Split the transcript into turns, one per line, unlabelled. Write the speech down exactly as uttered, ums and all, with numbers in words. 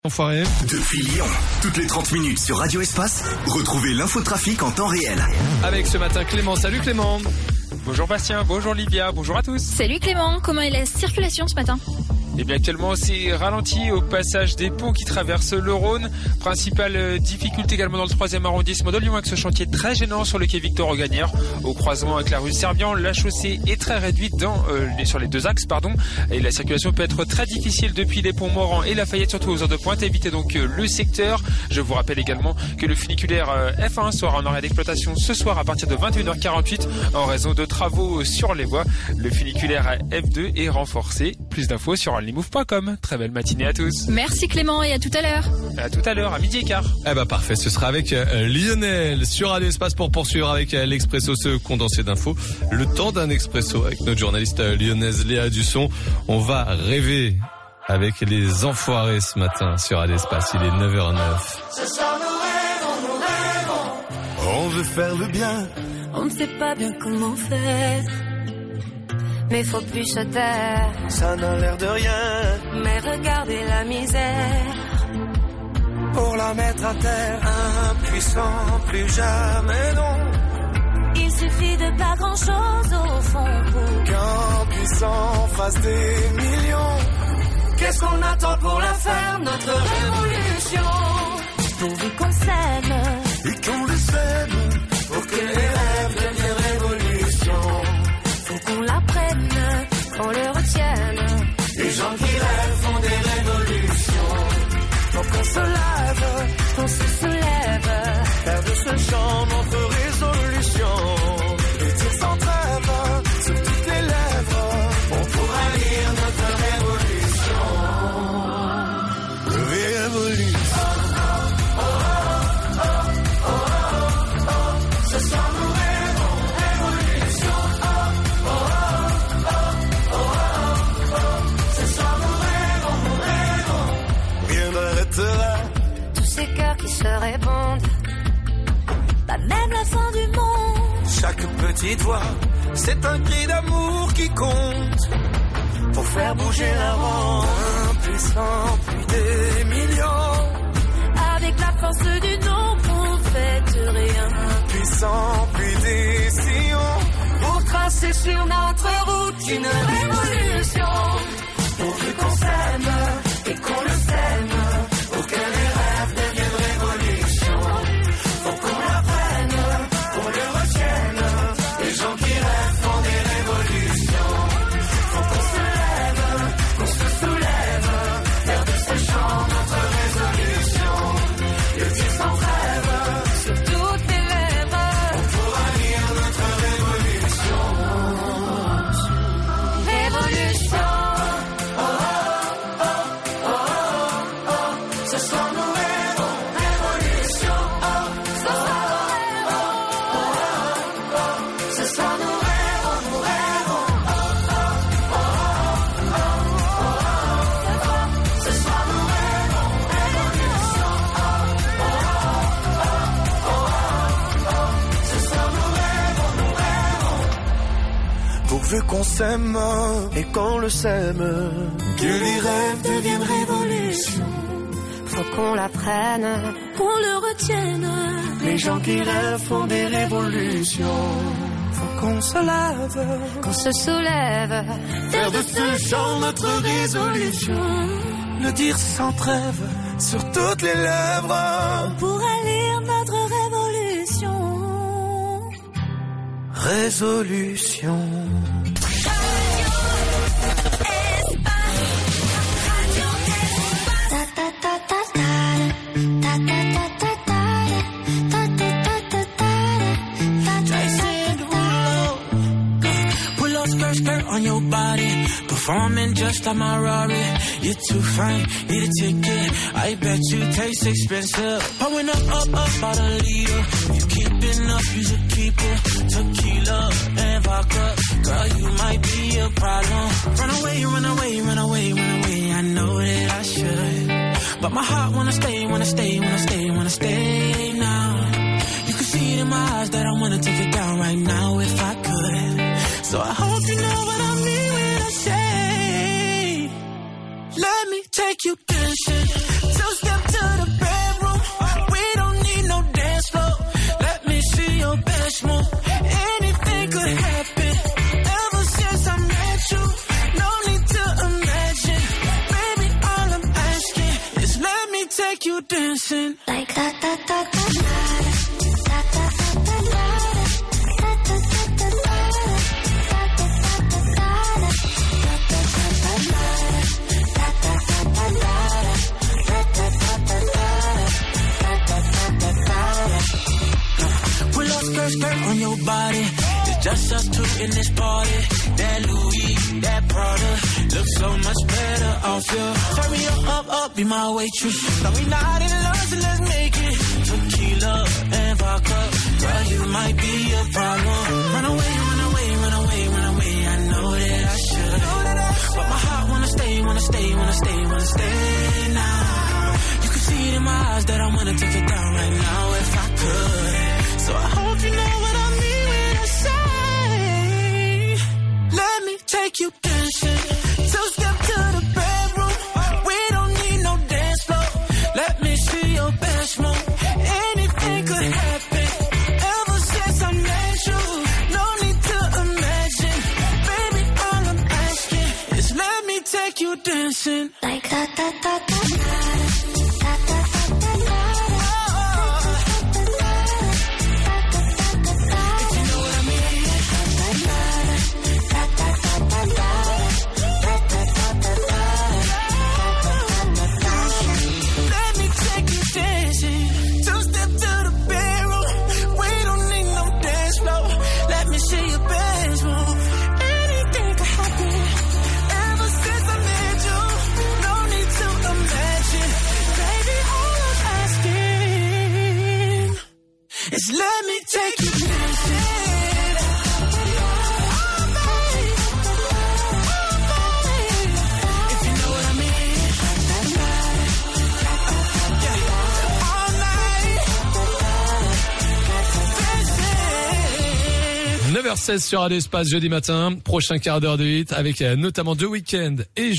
Enfoiré.
Depuis Lyon, toutes les trente minutes sur Radio Espace, retrouvez l'infotrafic en temps réel.
Avec ce matin Clément. Salut Clément.
Bonjour Bastien, bonjour Livia, bonjour à tous.
Salut Clément, comment est la circulation ce matin ?
Et bien actuellement c'est ralenti au passage des ponts qui traversent le Rhône. Principale difficulté également dans le troisième arrondissement de Lyon avec ce chantier très gênant sur le quai Victor-Augagnère. Au croisement avec la rue Servian, la chaussée est très réduite dans, euh, les, sur les deux axes. pardon. Et la circulation peut être très difficile depuis les ponts Morand et Lafayette, surtout aux heures de pointe. Évitez donc euh, le secteur. Je vous rappelle également que le funiculaire euh, F un sera en arrêt d'exploitation ce soir à partir de vingt et une heures quarante-huit en raison de travaux sur les voies. Le funiculaire F deux est renforcé. Plus d'infos sur onlymove point com. Très belle matinée à tous.
Merci Clément et à tout à l'heure.
À tout à l'heure, à midi et quart.
Eh ben parfait, ce sera avec euh, Lionel sur Radio Espace pour poursuivre avec euh, l'Expresso, ce condensé d'infos. Le temps d'un expresso avec notre journaliste euh, lyonnaise Léa Dusson. On va rêver avec les enfoirés ce matin sur Radio Espace. Il est neuf heures neuf.
Ce soir nous rêvons, nous rêvons.
On veut faire le bien.
On ne sait pas bien comment faire, mais faut plus se taire.
Ça n'a l'air de rien.
Mais regardez la misère.
Pour la mettre à terre, impuissant, plus jamais non.
Il suffit de pas grand chose au fond pour
qu'un puissant fasse des millions. Qu'est-ce qu'on attend pour la faire, notre révolution?
pourvu qu'on s'aime
Et qu'on le sème, pour que les rêves deviennent révolution.
Faut qu'on l'apprenne, qu'on le retienne.
Les gens qui rêvent font des révolutions. Faut qu'on se lève,
qu'on se soulève,
faire de ce chant notre résolution. Le tir sans trêve, sur toutes les lèvres, on pourra lire notre révolution. Révolution. Oh, oh, oh, oh, oh, oh. Ce soir nous rêvons révolution. Oh, oh, oh, oh, oh, oh. Ce soir nous rêvons, nous rêvons. Rien n'arrêtera
tous ces cœurs qui se répondent, pas même la fin du monde.
Chaque petite voix, c'est un cri d'amour qui compte. Pour faire bouger la ronde, impuissant, puis des millions.
Avec la force du nombre, on fait rien.
Puissant, puis des sillons. Pour tracer sur notre route une révolution. Pourvu qu'on s'aime et qu'on le sème. Pour que les rêves deviennent révolution. Faut qu'on l'apprenne, qu'on le retienne. Les gens qui rêvent font des révolutions. Faut qu'on se lève, qu'on se soulève. Faire de ce chant notre résolution. Le tir sans trêve,
Sur toutes les lèvres,
on pourra lire notre révolution.
révolution.
Oh, oh, oh, oh, oh. Ce soir nous rêvons révolution. Oh, oh, oh, oh, oh, oh. Ce soir nous rêvons, nous rêvons. Oh, oh, oh, oh, oh, oh. Ce soir nous rêvons révolution. Oh, oh, oh, oh, oh, oh. Ce soir nous rêvons, nous rêvons. Pourvu qu'on s'aime et qu'on le sème, que les rêves deviennent révolution.
Faut qu'on l'apprenne, qu'on le retienne.
Les gens qui rêvent font des révolutions. Faut qu'on se lève,
Qu'on se soulève,
faire de ce chant notre résolution. Le dire sans trêve, sur toutes les lèvres.
pour lire notre révolution.
Résolution.
Pull up skirt, skirt on your body. Performing just like my Rari. You're too fine, need a ticket. I bet you taste expensive. Pouring up, up, up, out a leader. You keeping up, you should keep it. Tequila and vodka. Girl, you might be a problem. Run away, run away, run away, run away. I know that I should. But my heart wanna stay, wanna stay, wanna stay, wanna stay now. You can see it in my eyes that I wanna take it down right now if I could. So I hope you know what I mean when I say, let me take you dancing. So take you dancing
like da da da da da da da da da.
Pull up skirt, skirt on your body. It's just us two in this party. That Louis, that Prada, looks so much better off you. Turn me up, up, up, be my waitress. Now we not in love, so let's make it. Tequila and vodka, girl, you might be a problem. Run away, run away, run away, run away. I know that I should, but my heart wanna stay, wanna stay, wanna stay, wanna stay now. You can see it in my eyes that I wanna take it down right now if I could. So I hope you know what I mean when I say, let me take you dancing. Two step to the bedroom. We don't need no dance floor. Let me see your best move. Anything could happen. Ever since I met you, no need to imagine. Baby, all I'm asking is let me take you dancing
like da da da da da.
It's let me take you dancing. If you know what I mean. All night.
neuf heures seize sur Radio Espace jeudi matin. Prochain quart d'heure de hit avec euh, notamment The Weeknd et